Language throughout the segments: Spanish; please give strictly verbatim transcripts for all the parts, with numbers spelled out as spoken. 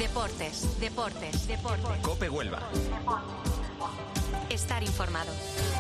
Deportes, deportes, deportes. COPE Huelva. Estar informado.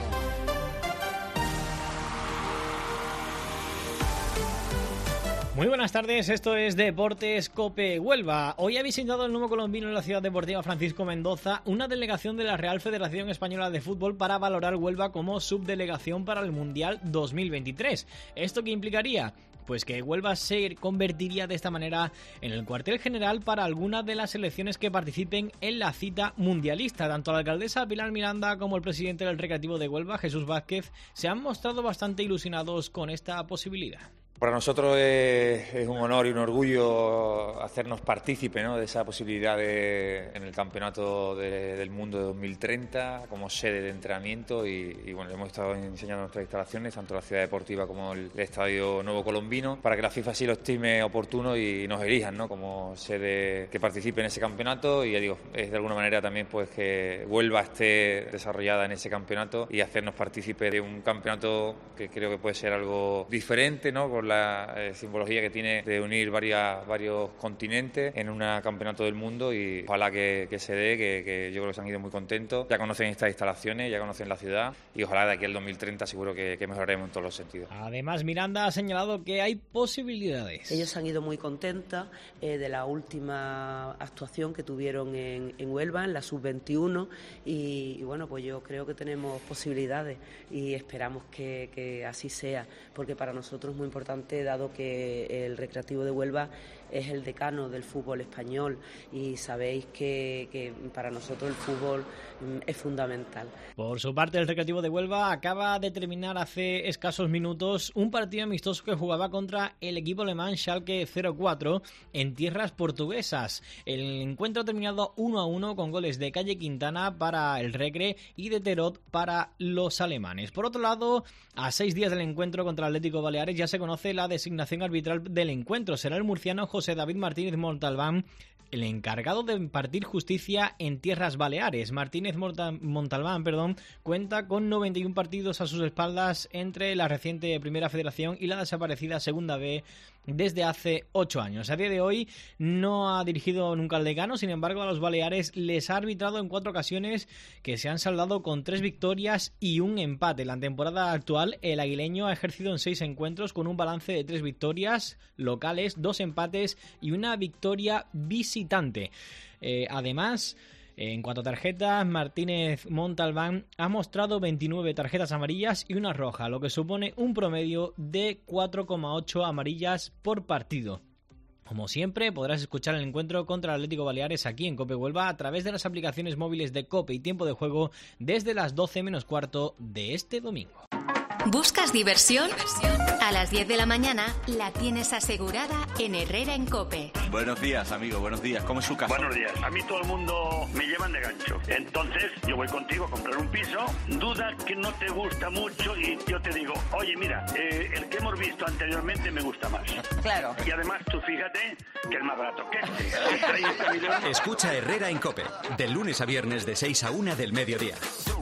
Muy buenas tardes, esto es Deportes COPE Huelva. Hoy ha visitado el nuevo colombino en la Ciudad Deportiva Francisco Mendoza una delegación de la Real Federación Española de Fútbol para valorar Huelva como subdelegación para el Mundial dos mil veintitrés. ¿Esto qué implicaría? Pues que Huelva se convertiría de esta manera en el cuartel general para algunas de las selecciones que participen en la cita mundialista. Tanto la alcaldesa Pilar Miranda como el presidente del Recreativo de Huelva, Jesús Vázquez, se han mostrado bastante ilusionados con esta posibilidad. Para nosotros es, es un honor y un orgullo hacernos partícipe, ¿no?, de esa posibilidad de, en el Campeonato de, del Mundo de dos mil treinta como sede de entrenamiento y, y bueno, hemos estado enseñando nuestras instalaciones, tanto la Ciudad Deportiva como el, el Estadio Nuevo Colombino, para que la FIFA sí lo estime oportuno y nos elijan, ¿no?, como sede que participe en ese campeonato. Y ya digo, es de alguna manera también pues que Huelva esté desarrollada en ese campeonato y hacernos partícipe de un campeonato que creo que puede ser algo diferente, ¿no?, por la eh, simbología que tiene de unir varias, varios continentes en un campeonato del mundo, y ojalá que, que se dé, que, que yo creo que se han ido muy contentos. Ya conocen estas instalaciones, ya conocen la ciudad y ojalá de aquí al dos mil treinta seguro que, que mejoraremos en todos los sentidos. Además, Miranda ha señalado que hay posibilidades. Ellos han ido muy contentas eh, de la última actuación que tuvieron en, en Huelva, en la sub veintiuno, y, y bueno, pues yo creo que tenemos posibilidades y esperamos que, que así sea, porque para nosotros es muy importante, dado que el Recreativo de Huelva es el decano del fútbol español y sabéis que, que para nosotros el fútbol es fundamental. Por su parte, el Recreativo de Huelva acaba de terminar hace escasos minutos un partido amistoso que jugaba contra el equipo alemán Schalke cero cuatro en tierras portuguesas. El encuentro ha terminado uno a uno con goles de Calle Quintana para el Recre y de Terot para los alemanes. Por otro lado, a seis días del encuentro contra el Atlético Baleares ya se conoce la designación arbitral del encuentro. Será el murciano José David Martínez Montalbán el encargado de impartir justicia en tierras baleares. Martínez Montalbán, perdón, cuenta con noventa y uno partidos a sus espaldas entre la reciente Primera Federación y la desaparecida Segunda B desde hace ocho años. A día de hoy no ha dirigido nunca al decano, sin embargo a los baleares les ha arbitrado en cuatro ocasiones que se han saldado con tres victorias y un empate. En la temporada actual el aguileño ha ejercido en seis encuentros con un balance de tres victorias locales, dos empates y una victoria visitante. Eh, además, en cuanto a tarjetas, Martínez Montalbán ha mostrado veintinueve tarjetas amarillas y una roja, lo que supone un promedio de cuatro coma ocho amarillas por partido. Como siempre, podrás escuchar el encuentro contra el Atlético Baleares aquí en COPE Huelva a través de las aplicaciones móviles de COPE y Tiempo de Juego desde las doce menos cuarto de este domingo. ¿Buscas diversión? A las diez de la mañana la tienes asegurada en Herrera en COPE. Buenos días, amigo, buenos días. ¿Cómo es su casa? Buenos días. A mí todo el mundo me llevan de gancho. Entonces yo voy contigo a comprar un piso, duda que no te gusta mucho y yo te digo, oye, mira, eh, el que hemos visto anteriormente me gusta más. Claro. Y además tú fíjate que es más barato que este. treinta millones. Escucha Herrera en COPE, de lunes a viernes de seis a una del mediodía.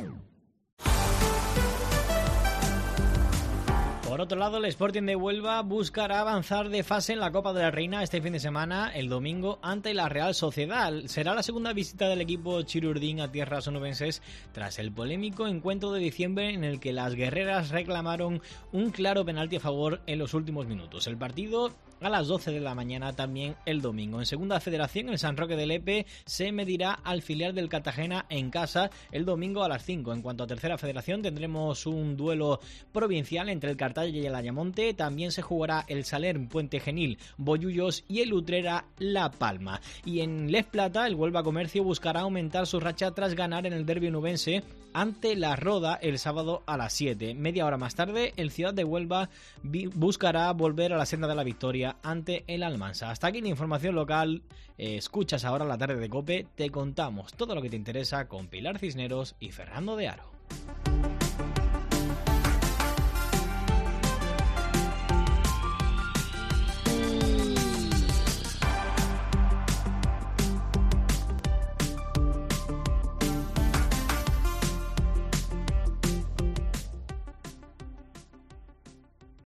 Por otro lado, el Sporting de Huelva buscará avanzar de fase en la Copa de la Reina este fin de semana, el domingo, ante la Real Sociedad. Será la segunda visita del equipo chirurdín a tierras onubenses tras el polémico encuentro de diciembre en el que las guerreras reclamaron un claro penalti a favor en los últimos minutos. El partido a las doce de la mañana también el domingo. En Segunda Federación, el San Roque de Lepe se medirá al filial del Cartagena en casa el domingo a las cinco. En cuanto a Tercera Federación, tendremos un duelo provincial entre el Cartagena y el Ayamonte. También se jugará el Salern Puente Genil Bollullos y el Utrera La Palma. Y en Les Plata, el Huelva Comercio buscará aumentar su racha tras ganar en el derbi onubense ante la Roda el sábado a las siete. Media hora más tarde, el Ciudad de Huelva buscará volver a la senda de la victoria ante el Almansa. Hasta aquí la información local. Eh, escuchas ahora la tarde de COPE. Te contamos todo lo que te interesa con Pilar Cisneros y Fernando de Aro.